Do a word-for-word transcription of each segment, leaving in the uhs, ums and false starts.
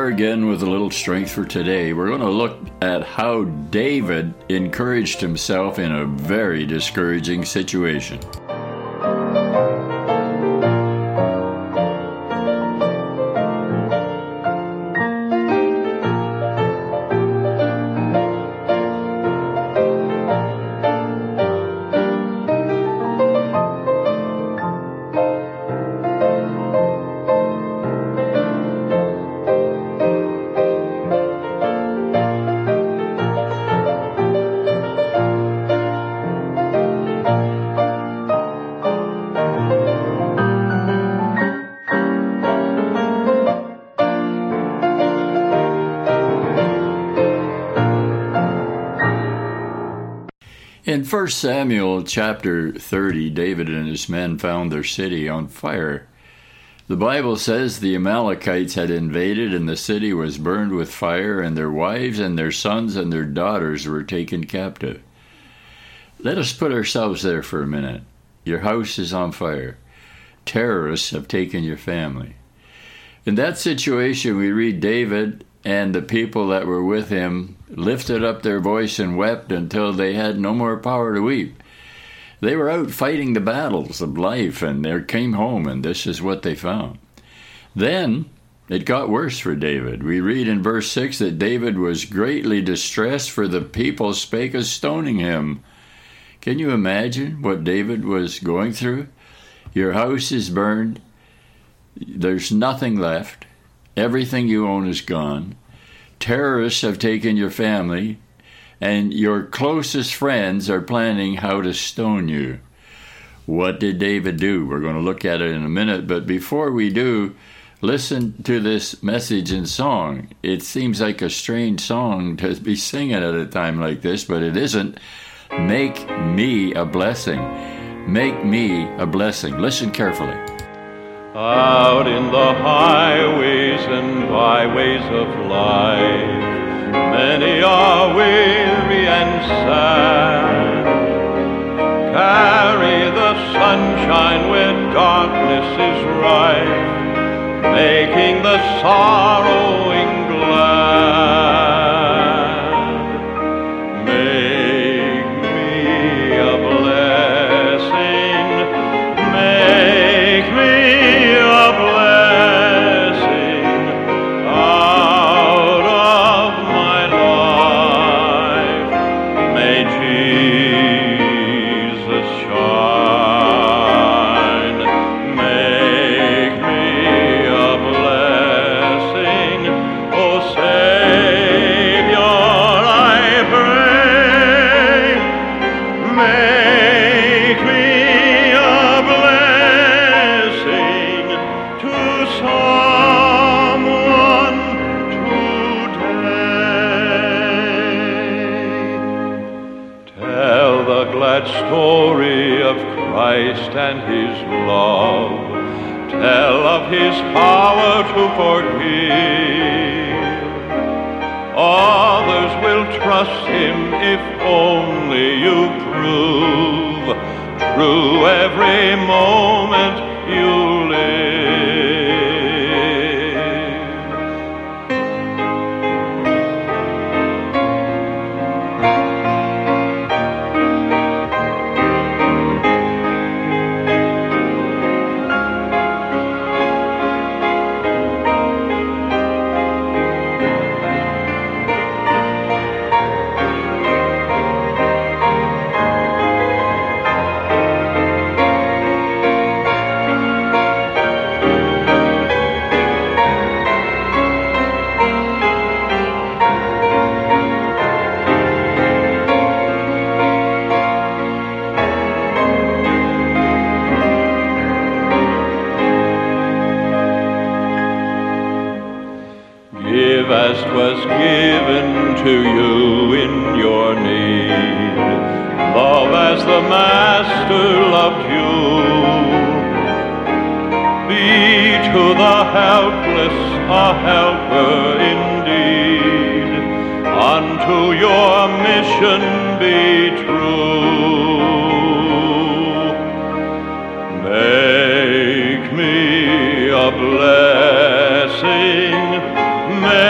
again with a little strength for today. We're going to look at how David encouraged himself in a very discouraging situation. In First Samuel chapter thirty, David and his men found their city on fire. The Bible says the Amalekites had invaded and the city was burned with fire, and their wives and their sons and their daughters were taken captive. Let us put ourselves there for a minute. Your house is on fire. Terrorists have taken your family. In that situation, we read David and the people that were with him lifted up their voice and wept until they had no more power to weep. They were out fighting the battles of life, and they came home, and this is what they found. Then it got worse for David. We read in verse six that David was greatly distressed, for the people spake of stoning him. Can you imagine what David was going through? Your house is burned. There's nothing left. Everything you own is gone. Terrorists have taken your family, and your closest friends are planning how to stone you. What did David do? We're going to look at it in a minute, but before we do, listen to this message in song. It seems like a strange song to be singing at a time like this, but it isn't. Make me a blessing. Make me a blessing. Listen carefully. Out in the highways and byways of life, many are weary and sad. Carry the sunshine where darkness is rife, making the sorrowing glad. Make me a blessing. Make me story of Christ and his love. Tell of his power to forgive. Others will trust him if only you prove true every moment you live. As 'twas given to you in your need, love as the Master loved you. Be to the helpless a helper indeed, unto your mission be true. Make me a blessing. Make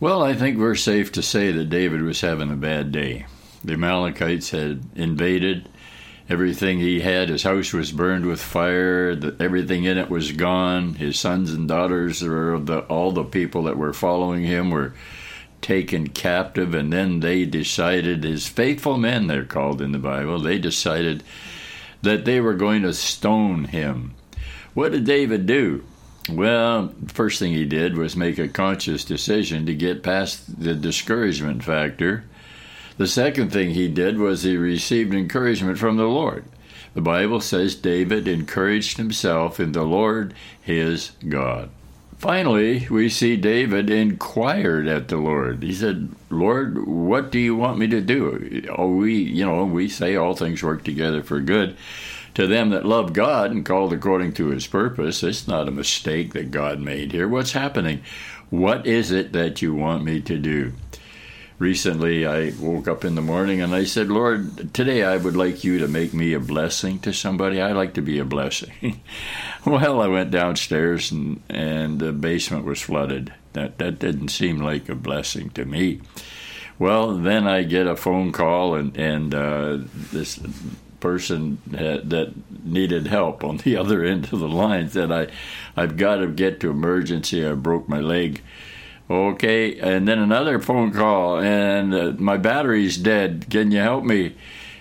Well, I think we're safe to say that David was having a bad day. The Amalekites had invaded. Everything he had, his house was burned with fire. The, everything in it was gone. His sons and daughters, or the, all the people that were following him, were taken captive. And then they decided, his faithful men, they're called in the Bible, they decided that they were going to stone him. What did David do? Well, first thing he did was make a conscious decision to get past the discouragement factor. The second thing he did was he received encouragement from the Lord. The Bible says David encouraged himself in the Lord his God. Finally, we see David inquired at the Lord. He said, Lord, what do you want me to do? Oh, we, you know, we say all things work together for good to them that love God and called according to his purpose. It's not a mistake that God made here. What's happening? What is it that you want me to do? Recently, I woke up in the morning and I said, Lord, today I would like you to make me a blessing to somebody. I like to be a blessing. Well, I went downstairs and, and the basement was flooded. That, that didn't seem like a blessing to me. Well, then I get a phone call and, and uh, this person had, that needed help on the other end of the line said, I, I've got to get to emergency. I broke my leg. Okay, and then another phone call, and uh, my battery's dead. Can you help me?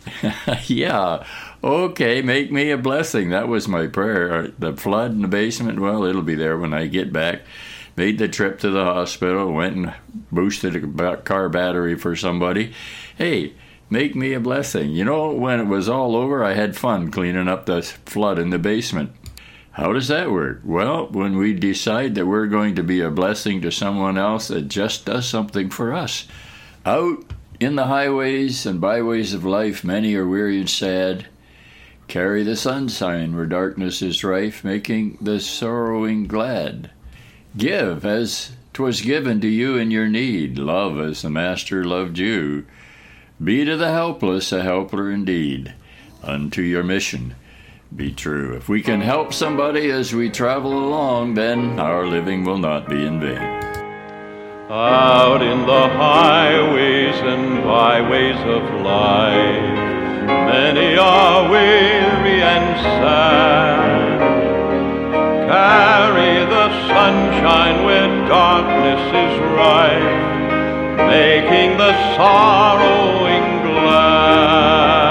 Yeah, okay, make me a blessing. That was my prayer. The flood in the basement, well, it'll be there when I get back. Made the trip to the hospital, went and boosted a car battery for somebody. Hey, make me a blessing. You know, when it was all over, I had fun cleaning up the flood in the basement. How does that work? Well, when we decide that we're going to be a blessing to someone else, it just does something for us. Out in the highways and byways of life, many are weary and sad. Carry the sunshine where darkness is rife, making the sorrowing glad. Give as 'twas given to you in your need. Love as the Master loved you. Be to the helpless a helper indeed. Unto your mission be true. If we can help somebody as we travel along, then our living will not be in vain. Out in the highways and byways of life, many are weary and sad. Carry the sunshine where darkness is rife, making the sorrowing glad.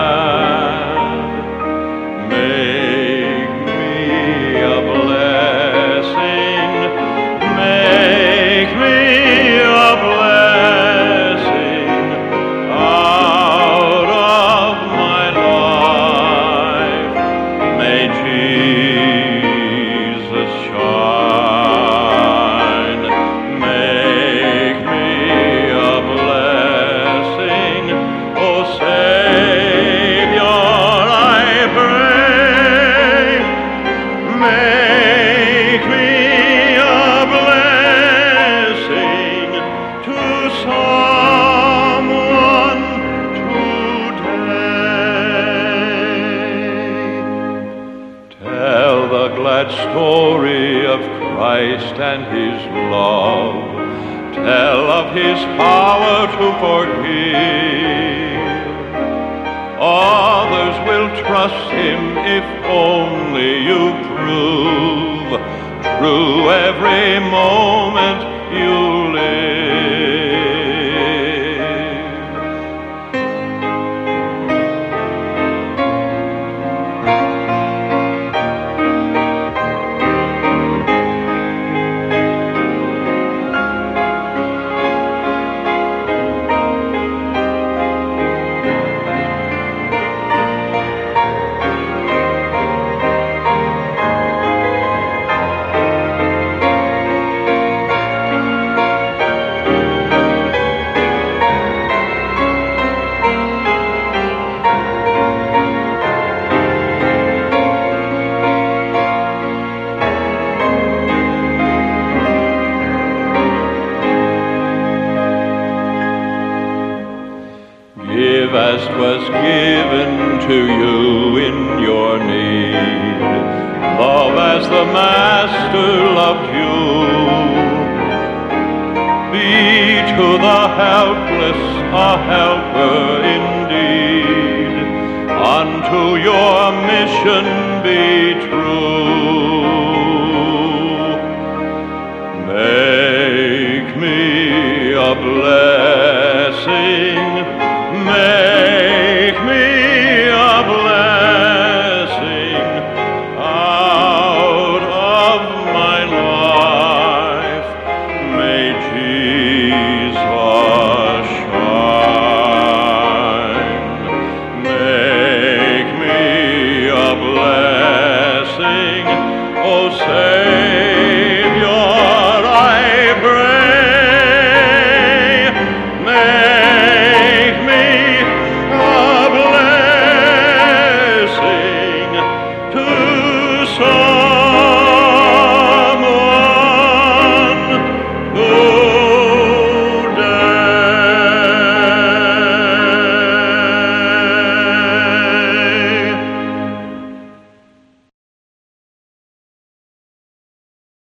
Story of Christ and his love, tell of his power to forgive. Others will trust him if only you prove true every moment you live. As 'twas given to you in your need, love as the Master loved you. Be to the helpless a helper indeed. Unto your mission be true. Make me a blessing, make me a blessing out of my life. May Jesus